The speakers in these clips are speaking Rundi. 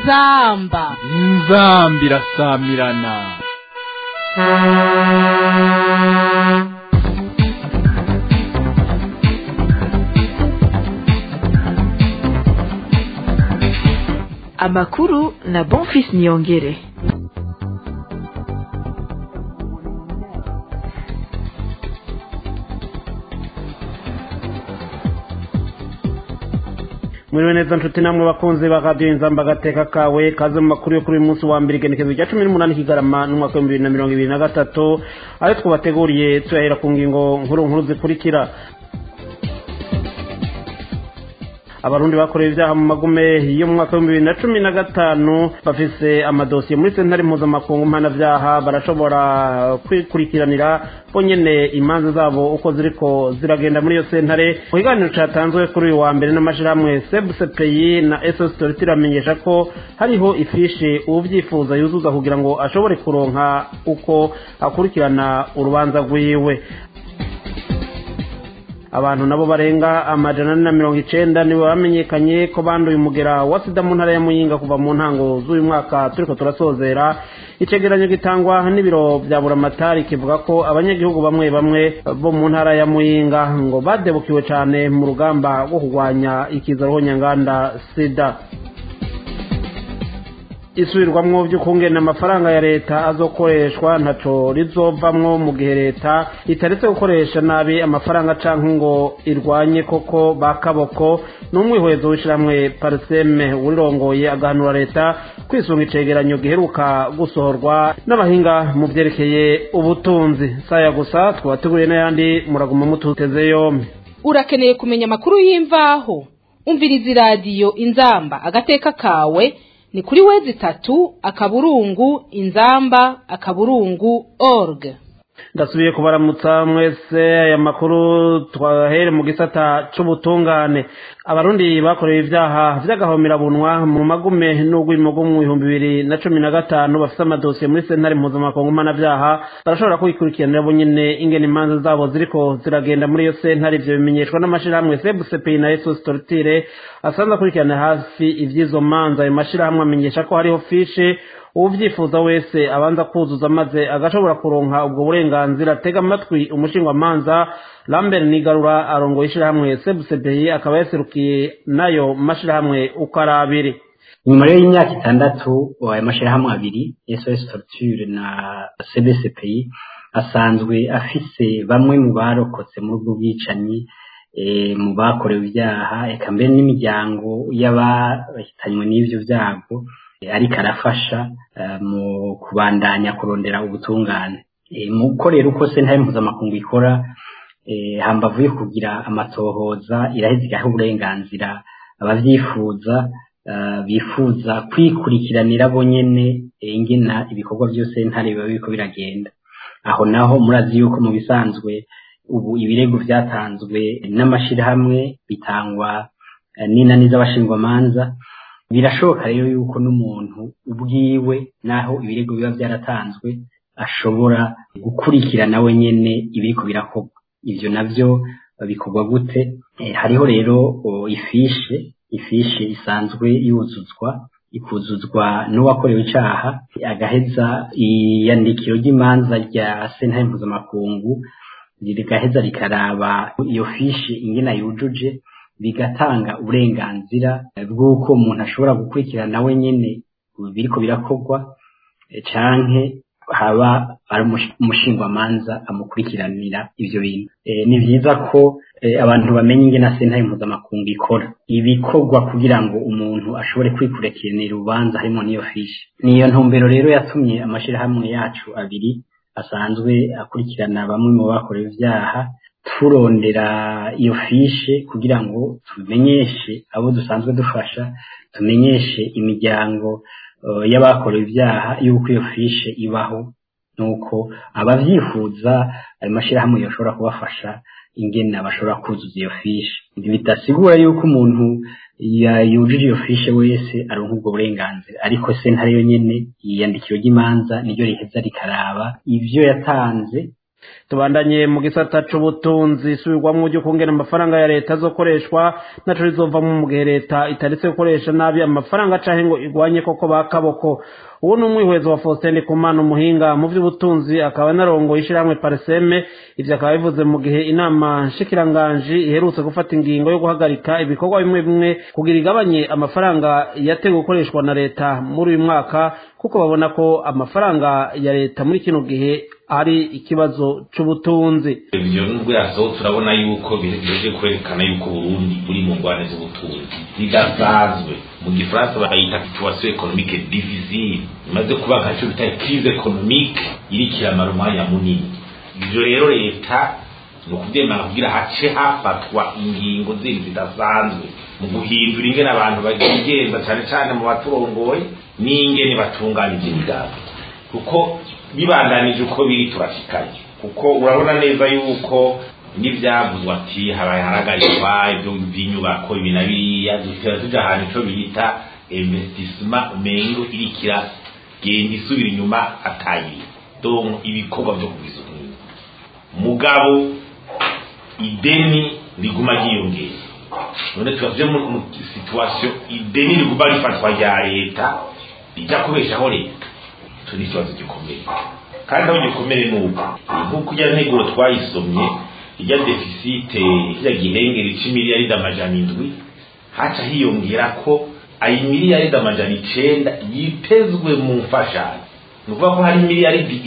inzamba irasamirana. Amakuru na Bonfils Niyongere. Mwiriwe neza nshuti namwe bakunzi ba Radio Inzamba gateka kawe kaze mu makuru yo kuri uyu munsi wa mbere igenekerezo rya 18 Kigarama n'umwaka wa 2023 ayo twabateguriye tuyahera ku ngingo nkuru zikurikira. Abarundi bakoreye ibyaha mu magume yo mu mwaka wa 2015 bafise amadosiye muri sentare mpuzamakungu mpanavyaha barashobora kwikurikiranira bonyene imanza zabo uko ziriko ziragenda muri iyo sentare. Mu kiganiro catanzwe kuri uyu wa mbere n'amashirahamwe CBCPI na SOS Authority ramenyesha ko hariho ifishe uvyifuza yuzuza kugira ngo ashobore kuronka uko akurikirana urubanza rwiwe. Abantu nabo barenga 190 nibo bamenyekanye ko banduye umugera wa sida mu ntara ya Muyinga kuva mu ntango z'uyu mwaka turiko turasozera. Icegeranyo gitangwa n'ibiro bya Buramatari kivuga ko abanyagihugu bamwe bo mu ntara ya Muyinga ngo badebukiwe cyane mu rugamba rwo kurwanya ikizaroho nyanganda sida. Isubirwamwo by'ukungena amafaranga ya leta azokoreshwa ntaco rizovamwo mu gihe leta itaretse gukoresha nabi amafaranga canke ngo irwanye koko bakaboko. N'umwihwezo w'ishiramwe Parseme urirongoye agahanura leta kwisunga icegeranyo giheruka gusohorwa n'abahinga mu vyerekeye ubutunzi. Saya gusa twabateguriye n'ayandi muraguma mututeze yombi. Urakeneye kumenya amakuru y'imvaho? Umviriza radio Inzamba agateka kawe ni kuri wezi 3 akaburungu inzamba.org. Ndasubiye kubaramutsa mwese aya makuru twahere mu gisata c'ubutungane. Abarundi bakoreye ibyaha vy'agahomera bunwa mu magume n'ugwimo rwo mu 2015 bafite amadosiye muri sentare mpuzamakungu mpanavyaha barashobora kwikurikiranira bonyene ingene imanza zabo ziriko ziragenda muri iyo sentare. Ivyo bimenyeshwa n'amashirahamwe CBCPI na SOS Authority asanzwe akurikirana hafi ivyizo manza. Ayo mashirahamwe amenyesha ko hariho fishe uvyifuza wese abanza kuzuza maze agashobora kuronka ubwo burenganzira. Tega amatwi umushingwamanza Lambert Nigarura arongoye ishirahamwe CBCPI akaba yaserukiye nayo mashirahamwe uko ari abiri. Nyuma y'imyaka 6 ayo mashirahamwe abiri SOS Torture na CBCPI asanzwe afise bamwe mu barokotse muri ubwo bwicanyi mu bakorewe ibyaha eka mbere n'imiryango y'abahitanywe n'ivyo vyago ariko arafasha mu kubandanya kurondera ubutungane. Muko rero uko sentare mpuzamakungu ikora hambavu yo kugira amatohoza iraheza igaha uburenganzira abavyifuza bifuza kwikurikiranira bonyene ingena ibikorwa byose ntare biba biko biragenda. Aho naho murazi yuko mu bisanzwe ubu ibirego vyatanzwe n'amashirahamwe bitangwa n'inani z'abashingwamanza. Birashoboka rero yuko n'umuntu ubwiwe naho ibirego biba byaratanzwe ashobora gukurikirana we nyene ibiriko birakorwa. Ivyo navyo bikorwa gute? Hariho rero ifishe isanzwe ikuzuzwa n'uwakorewe icaha agaheza iyandikiro ry'imanza rya sentare mpuzamakungu rigaheza rikaraba iyo fishe ingena yujuje bigatanga uburenganzira bw'uko umuntu ashobora gukurikirana we nyene biriko birakorwa canke haba ari umushingwamanza amukurikiranira ivyo bintu. Ni vyiza ko abantu bamenye ingene sentare mpuzamakungu ikora ibikorwa kugira ngo umuntu ashobore kwikurikiranira urubanza harimo niyo fishe. Niyo ntumbero rero yatumye amashirahamwe yacu abiri asanzwe akurikirana bamwe mu bakorewe ivyaha turondera iyo fishe kugira ngo tumenyeshe abo dusanzwe dufasha, tumenyeshe imiryango y'abakorewe ibyaha yuko iyo fishe ibaho, nuko abavyifuza ayo mashirahamwe yoshobora kubafasha ingene bashobora kuzuza iyo fishe. Bitasigura yuko umuntu yujuje iyo fishe wese aronka ubwo burenganzira, ariko sentare yo nyene iyandikiro ry'imanza niryo riheza rikaraba ivyo yatanze tubandanye mu gisata c'ubutunzi isubirwamwo ryo kongera amafaranga ya leta azokoreshwa naco rizovamwo mu gihe leta itaretse gukoresha nabi amafaranga canke ngo igwanye koko bakaboko. uwo ni umwihwezo wa Faustin Ndikumana umuhinga mu vy'ubutunzi akaba narongo ishirahamwe Parseme. Ivyo akaba bivuze mu gihe inama nshikiranganji iherutse gufata ingingo yo guhagarika ibikorwa bimwe bimwe kugira igabanye amafaranga yateguwe gukoreshwa na leta muri uyu mwaka kuko babona ko amafaranga ya leta muri kino gihe ari ikibazo c'ubutunzi. Ivyo nubwo yasohotse turabona yuko bihejeje kwerekana yuko Burundi buri mu ngwane z'ubutunzi zidasazwe. Mu gifaransa bayita situation économique difficile, imaze kuba nkaco bita crise économique irikira marumanya munini. Ivyo rero leta no kuvyemera kugira hace hafatwa ingingo zindi zidasanzwe mu guhindura ingene abantu bagenza cyane cyane mu baturongoye n'ingene batunganije imigambi, kuko bibandanije uko biri turashikanye. Kuko urabona neza yuko n'ivyavuzwe ati habaye haragarikwa ibyo by'inyubako ibinabiriya dutera tuja ahantu ico bita investissement umengo irikira genda isubira inyuma atayiri donc ibikorwa byo kubiza mugabo ideni riguma ryiyongera. None turavye mu situation ideni riguma rifatwa rya leta rijya kubeshaho leta, turi ikibazo gikomeye kandi aho gikomeye nuko nk'uko ujya nteguro twayisomye ijya defisite ya gihengeri c'imiliyaridi amajana indwi haca hiyongera ko ayi miliyaridi amajana 9 yitezwe mu mfashanyo. Nuvuga ko hari miliyaridi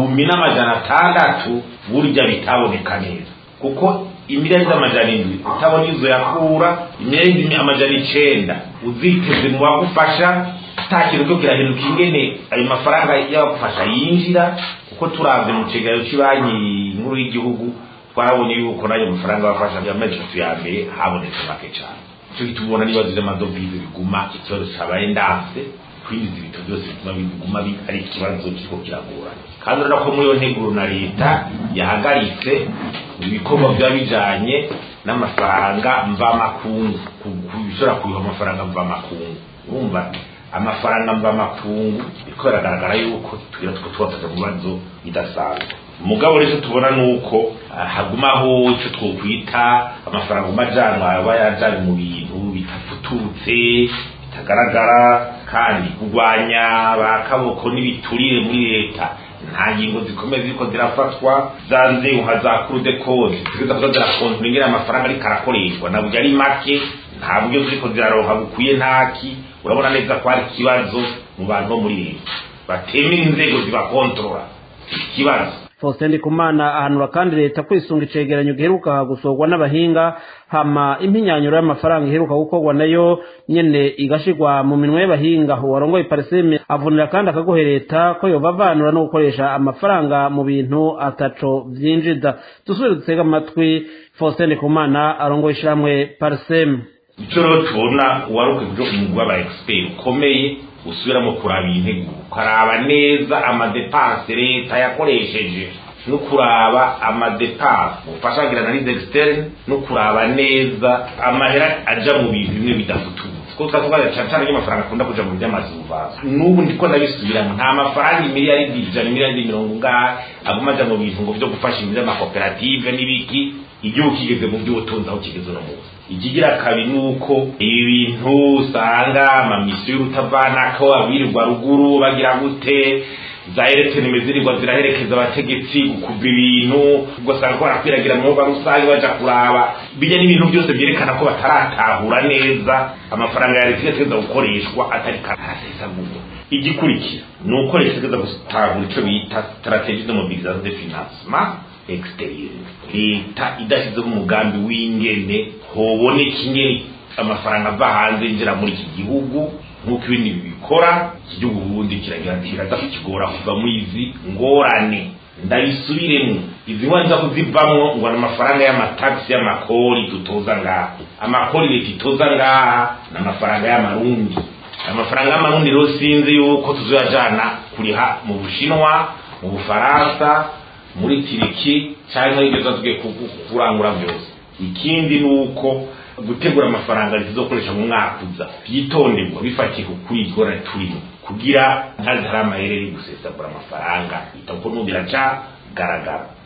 1,600 burya bitaboneka neza, kuko imiliyaridi amajana indwi utabona izo yakura imiliyaridi amajana 9 uziteze mu bagufasha atakintu cyo kirahinduka ingene ayo mafaranga y'abafasha yinjira. Kuko turavye mu cegero cy'Ibanki Nkuru y'Igihugu twarabonye yuko nayo mafaranga bafasha byamaze tuyambere habonetse make cyane. Cyo kitubona niba zize amadovize biguma ikibazo cyabaye ndafse kwinjiza ibintu byose biguma ari ikibazo kiko kiragora. Kandi urako muri yo nteguro na leta yahagaritse ibikorwa byabijanye n'amafaranga mva makungu kubishora kuyiha amafaranga mva makungu. Urumva amafaranga mva makungu bikoragaragara yuko tugira twatata mu bibazo bidasanzwe. Mugabo rero tubona nuko hagumaho ico twokwita amafaranga umajyanwa aba yajanye mu bintu bitafututse bitagaragara, kandi kugwanya bakaboko n'ibiturire muri leta nta ngingo zikomeye ziko zirafatwa. Zanze uhazakuru de code zigeza kuzazira kontu ingera amafaranga ari karakoreshwa na buryo ari make, nta buryo ziko ziraroha bukwiye ntaki. Urabona neza ko ari kibazo mu bantu bo muri leta batemera inzego zibakontrola ikibazo. Faustin Ndikumana ahanura kandi leta kwisunga icegeranyo giheruka gusorwa n'abahinga hama impinyanyuro y'amafaranga iheruka gukorwa nayo nyene igashirwa mu minwe y'abahinga. Warongoye Parseme avunira kandi akagohe leta ko yobavanura no gukoresha amafaranga mu bintu ataco vyinjiza. Dusubire dutega amatwi Faustin Ndikumana arongoye ishiramwe Parseme. Ico rero tubona waruke byo umugwa ba expert ukomeye usubiramo kuraba integuro karaba neza amadepense leta yakoresheje no kuraba amadepense ufashagira analyse externe no kuraba neza amahera aja mu bintu bimwe bidafututse. Ko twatwara cyane y'amafaranga akunda kuja mu by'amazuva. Nubu ndiko ndabisubiramo nta mafaranga miliyaridi 1,000,000 aguma aja mu bintu ngo byo gufasha imwe y'amakoperative n'ibiki. Igihugu kigeze mu by'ubutunzi aho kigeze no munsi. Ikigira kabi nuko ibi bintu usanga amamisiyo y'urutavana ko abirirwa ruguru bagira gute za eretene mezirirwa ziraherekeza abategetsi kuva ibintu ugasanga ko barakwiragira mu mbuga rusange baja kuraba bijya n'ibintu byose byerekana ko bataratahura neza amafaranga ya leta yategeza gukoreshwa atari karasesa gugo. Igikurikira nuko leta yategeza gutahura ico bita stratégie de mobilisation de financement exterieur. Leta idashyizeho umugambi w'ingene hoboneka ingene amafaranga ava hanze yinjira muri iki gihugu nk'uko ibindi bibikora. Iki gihugu ubundi kiragira kigora kuva mu izi ngorane. Ndabisubiremo izi wanza kuzivamwo ngo amafaranga y'amataxi y'amakori tutoza ngaha. Amakori leta itoza ngaha n'amafaranga y'amarundi. Amafaranga y'amarundi rero sinzi yuko tuzoyajana kuriha mu Bushinwa, mu Bufaransa, muri Tiriki cyangwa ibyo tugiye kurangura byose. Ikindi nuko gutegura amafaranga rizokoresha mu mwaka uza byitonderwa bifatiye kuri igora turimo kugira ntazara amaherere gusesagura amafaranga itako nubira cha garagara.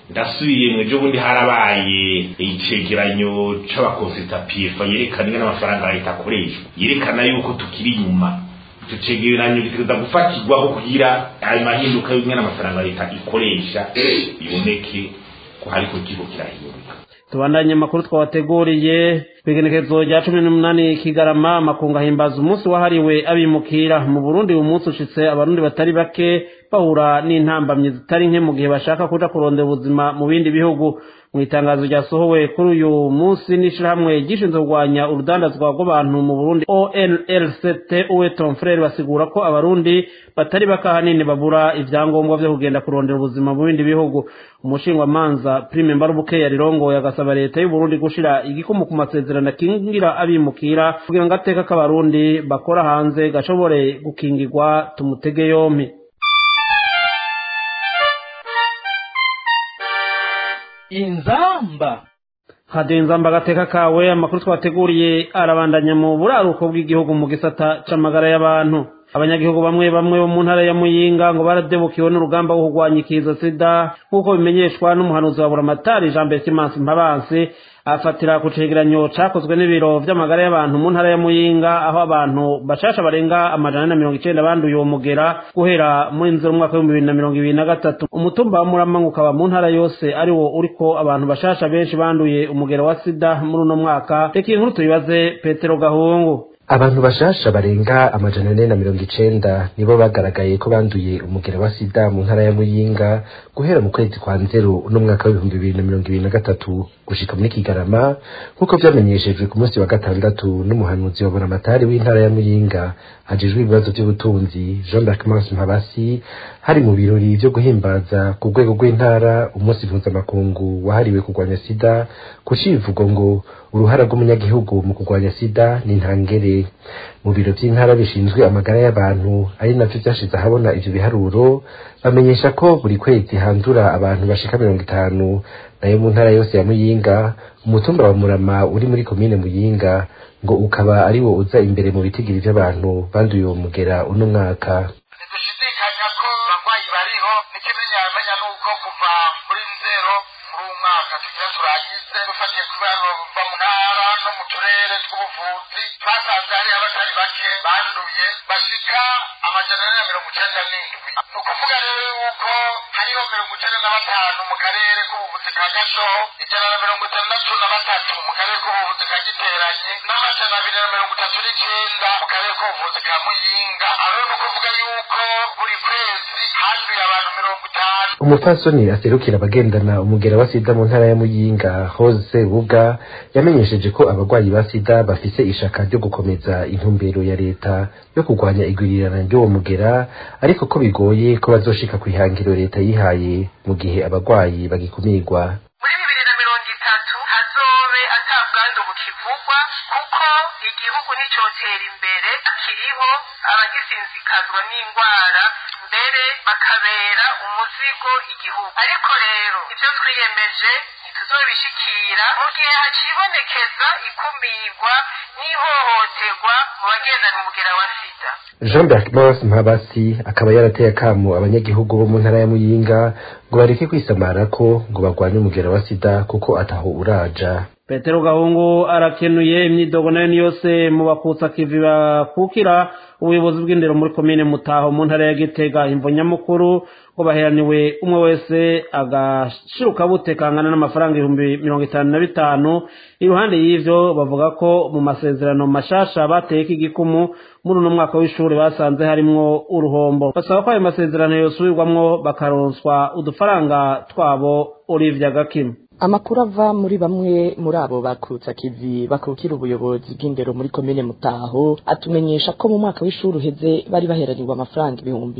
ndasubiye mwejo bundi harabaye icegeranyo c'abakonsitapifa yerekana ingana amafaranga leta akoresha yerekana yuko tukiri inyuma icyo cegeranyo gitegereza gufatirwaho kugira ayo mahinduka y'ingana amafaranga leta ikoresha iboneke ko hariko kigo kirahinduka. Tubandanye makuru twabateguriye kwigenekezo rya 18 Kigarama makunga himbaza umunsi wahariwe abimukira mu Burundi. Uyu munsi ushitse abarundi batari bake bahura n'intambamye zitari nke mu gihe bashaka kuja kurondera ubuzima mu bindi bihugu. Mu itangazo ryasohowe kuri uyu munsi n'ishirahamwe gishinzwe kurwanya urudandazwa rw'abantu mu Burundi ONLCT Uweton Frere basigura ko abarundi batari bakahanini babura ivyangombwa vyo kugenda kurondera ubuzima mu bindi bihugu. Umushingwamanza Prime Mbarubuke yarirongoye agasaba leta y'u Burundi gushira igikumu ku masezerano kingira abimukira kugira ngo ateka k'abarundi bakora hanze gashobore gukingirwa. Tumutege yompi. Inzamba Inzamba gateka kawe. Amakuru twateguriye arabandanya mu buraruko bw'igihugu mu gisata c'amagara y'abantu. Abanyagihugu bamwe bo mu ntara ya Muyinga ngo baradebukiwe n'urugamba rwo kurwanya ikiza sida nk'uko bimenyeshwa n'umuhanuzi wa Buramatari Jean Berkimansi Mpabansi afatira ku cegeranyo cakozwe n'ibiro vy'amagara y'abantu mu ntara ya Muyinga, aho abantu bashasha barenga 190 banduye uwo mugera guhera muri nzero mwaka wa 2023. Umutumba wa Murama ukaba mu ntara yose ari wo uriko abantu bashasha benshi banduye umugera wa sida muri uno mwaka. Reka inkuru tuyibaze Petero Gahungu. Abantu bashasha barenga 190 nibo bagaragaye ko banduye umugera wa sida mu ntara ya Muyinga guhera mu kwezi kwa nzero no mwaka wa 2023 gushika muri Kigarama nkuko vyamenyeshejwe ku munsi wa gatandatu n'umuhanuzi wa Buramatari w'intara ya Muyinga ajejwe ibibazo by'ubutunzi Jean Berkimansi Mpabansi hari mu birori byo guhimbaza ku rwego rw'intara umunsi mpuzamakungu wahariwe kurwanya sida ku civugo ngo uruhara rw'umunyagihugu mu kurwanya sida ni ntangere. Mu biro by'intara bishinzwe amagara y'abantu ari navyo vyashize ahabona ivyo biharuro bamenyesha ko buri kwezi handura abantu bashika 50, nayo mu ntara yose ya Muyinga umutumba wa Murama uri muri komine Muyinga ngo ukaba ari wo uza imbere mu bitigiri by'abantu banduye uwo mugera uno mwaka. Dushidikanya ko bagwayi bariho n'ikimenyamenya nuko kuva muri nzero muri umwaka tugira turagize dufatiye ku bantu bava mu ntara no mu turere tw'ubuvuzi twasanze hari abatari bake banduye bashika 197. Ni ukuvuga rero yuko hariho 95 mu karere k'ubuvuzi ka Gashoho, 163 mu karere k'ubuvuzi ka Giteranyi n'239 mu karere k'ubuvuzi ka Muyinga. Aho ni ukuvuga yuko buri kwezi handuye abantu 50. Umupfasoni aserukira abagendana umugera wa sida mu ntara ya Muyinga Hose Buga yamenyesheje ko abagwayi ba sida bafise ishaka ryo gukomeza intumbero ya leta yo kurwanya igwirirana ry'uwo mugera, ariko ko bigoye ko bazoshika kwihangiro leta yihaye mu gihe abagwayi bagikumirwa. Muri 2030 hazobe atabwandu bukivugwa kuko igihugu nicotera imbere akiriho abagisinzikazwa n'indwara mbere bakabera umuzigo igihugu. Ariko rero ivyo twiyemeje ntituzobishikira mu gihe hacibonekeza ikumirwa n'ihohoterwa mu bagendana umugera wa sida. Jean Berkimansi Mpabansi akaba yarateye akamo abanyagihugu bo mu ntara ya Muyinga ngo bareke kwisamara ko ngo bagwanye umugera wa sida kuko ataho uraja. Petero Gahungu arakenuye. Imyidogo nayo ni yose mu bakutsa kivi bakukira ubuyobozi bw'indero muri komine Mutaho mu ntara ya Gitega. Imvo nyamukuru ngo baheraniwe umwe wese agashiruka butekangana n'amafaranga 55,000. Iruhande y'ivyo bavuga ko mu masezerano mashasha bateye igikumu muri uno mwaka w'ishuri basanze harimwo uruhombo. Basaba ko ayo masezerano yosubirwamwo bakaronswa udufaranga twabo. Olivia Gakim. Amakuru ava muri bamwe muri abo bakutsa kivi bakukira ubuyobozi bw'indero muri komine Mutaho atumenyesha ko mu mwaka w'ishuri uheze bari baheraniwe amafaranga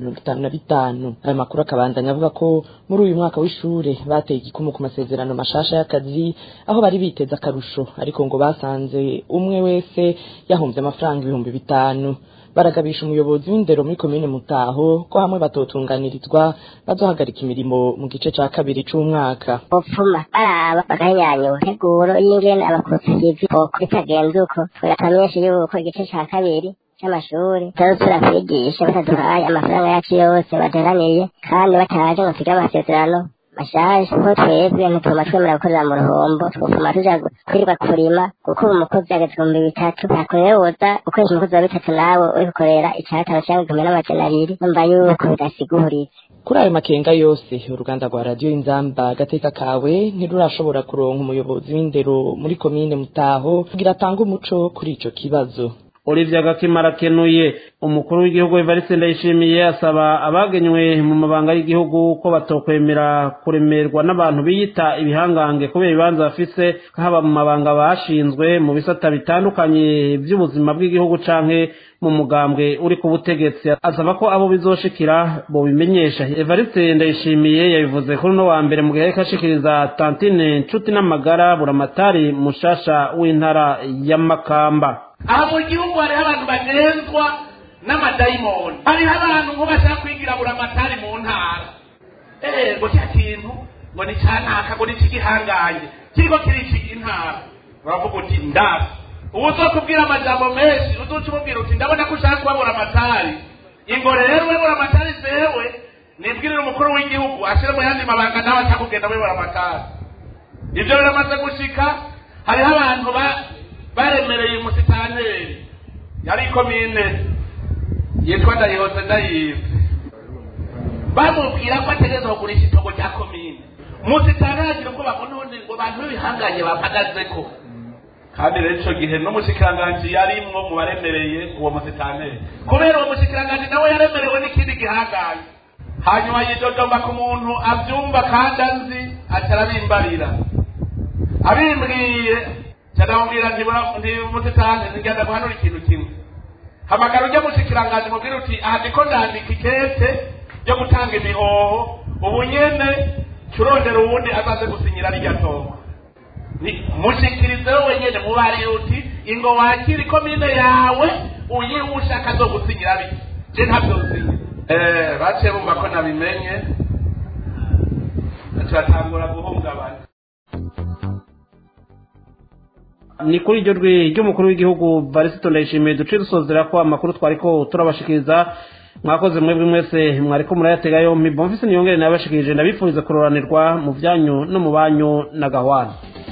55,000. Ayo makuru akabandanya avuga ko muri uyu mwaka w'ishuri bateye igikumu ku masezerano mashasha y'akazi aho bari biteza akarusho, ariko ngo basanze umwe wese yahomvye amafaranga 5,000. Baragabisha umuyobozi w'indero muri komine Mutaho ko hamwe batotunganirizwa bazohagarika imirimo mu gice ca kabiri c'umwaka. Opfuma baraba baganyanya ubuteguro y'ingene abakutsa kivi bitagenze uko twatamenyesha yuko igice ca kabiri c'amashuri tuzosubira kwigisha bataduhaye amafaranga yacu yose bateraniye kandi bataje ngo sige amasezerano mashasha ko twebwe ntituma twemera gukorera mu ruhombo twofuma tuja kwirirwa kurima kuko ubu umukozi ageze ku 3,000 ntakurewoza ukoresha umukozi wa 3 nawe uri gukorera 5 cyangwa 10,200 numva yuko bidasiguritse. Kuri ayo makenga yose uruganda rwa radio Inzamba agateka kawe ntirurashobora kuronka umuyobozi w'indero muri komine Mutaho kugira atange umuco kuri ico kibazo. Olivier Gakimara kenuye umukuru w'igihugu Evariste Ndayishimiye asaba abagenywe mu mabanga y'igihugu ko batokwemera kuremerwa n'abantu biyita ibihangange kubera ibibanza bafise haba mu mabanga bashinzwe mu bisata bitandukanye by'ubuzima bw'igihugu canke mu mugambwe uri ku butegetsi. Asaba ko abo bizoshikira bo bimenyesha. Evariste Ndayishimiye yabivuze kuri no wa mbere mu gihe kashikiriza Tantine Nshuti n'amagara buramatari mushasha w'intara ya Makamba. Aha mu gihugu hariho abantu bagenzwa n'amadayimoni, hariho abantu ngo bashaka kwigira buramatari mu ntara. Ngo cya kintu ngo ni canaka ngo ni kigihangaye kiriko kiriki intara, uravuga uti ndazi ubu uzokubwira amajambo menshi uzuca umubwira uti ndabona ko ushaka kuba buramatari, ingo rero we buramatari zewe nibwirira umukuru w'igihugu ashire mu yandi mabanga nawe atakugenda we buramatari. Ivyo biramaze gushika, hariho abantu baremereye umusitanteri yari komine yitwa Ndayihose Ndayive, bamubwira ko ategerezwa kugurisha itongo rya komine. Umusitanteri agira ubwoba ko n'ubundi ngo abantu b'ibihanganye bampagazeko, kandi rero ico gihe n'umushikiranganji yarimwo mu baremereye uwo musitanteri, kubera uwo mushikiranganji nawe yaremerewe n'ikindi gihanganye. Hanyuma yidodomba ku muntu avyumva kandi azi atarabimbarira, abimbwiye cyadamubwira ndi musitanteri ngenda guhanura ikintu kimwe, hamagara ujya mushikiranganji mubwira uti aha ndiko ndandika ikete ryo gutanga imihoho, ubu nyene curondera uwundi azaze gusinyira rirya tongo. Mushikirize wewe nyene mubari uti ingo wakiri komine yawe uyiwushaka zo gusinyira biki je ntavyo usinya. Bace bumva ko nabimenye turatangura guhungabana. Ni kuri iryo rwe ry'umukuru w'igihugu Evariste Ndayishimiye duce dusozera ko amakuru twariko turabashikiriza. Mwakoze mwebwe mwese mwariko murayatega yompi. Bonfise niyongere nabashikirije ndabifuriza kuroranirwa mu vyanyu no mu banyu na gahwana.